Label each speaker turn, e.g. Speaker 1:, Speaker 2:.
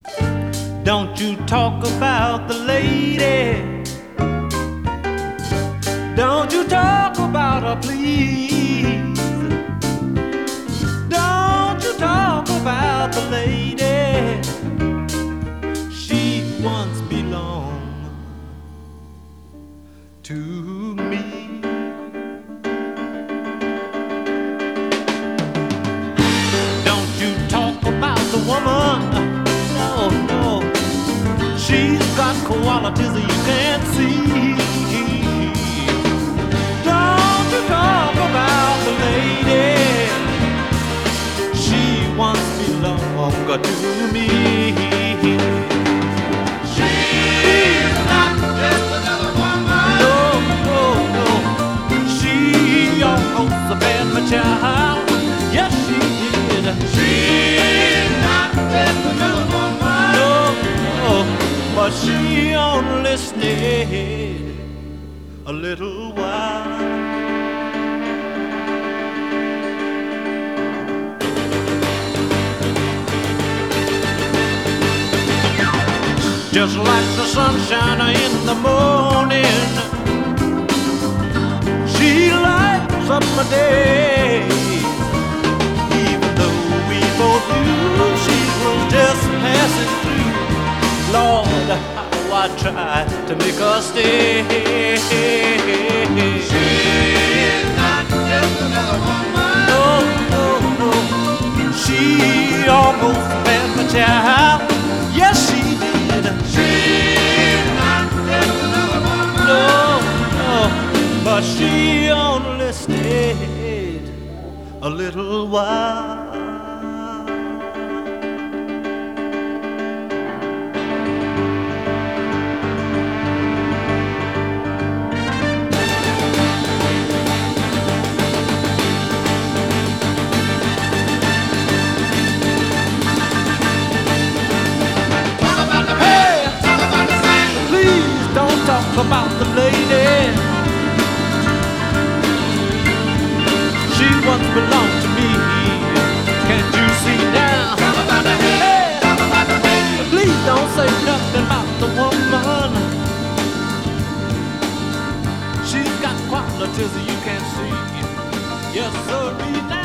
Speaker 1: Don't you talk about the lady. Don't you talk about her, please. Don't you talk about the lady. She once belonged to me. Don't you talk about the woman. No, no. She's got qualities that you can't see. Don't you talk about the lady. She once belonged to me. She's not just another woman. No, no, no. She almost abandoned my child. Yes, she did. She's not just another woman. No, no. But she only stayed a little while. Just like the sunshine in the morning, she lights up my day. Even though we both knew she was just passing through, Lord, how I tried to make her stay. She's not just another woman. No, no, no. She almost had my child. Yes, she did. She's not just another woman. No, no. But she only stayed a little while. Talk about the lady. She once belonged to me. Can't you see now? Talk about the hey, talk about the lady. Please don't say nothing about the woman. She's got qualities you can't see. Yes, sir.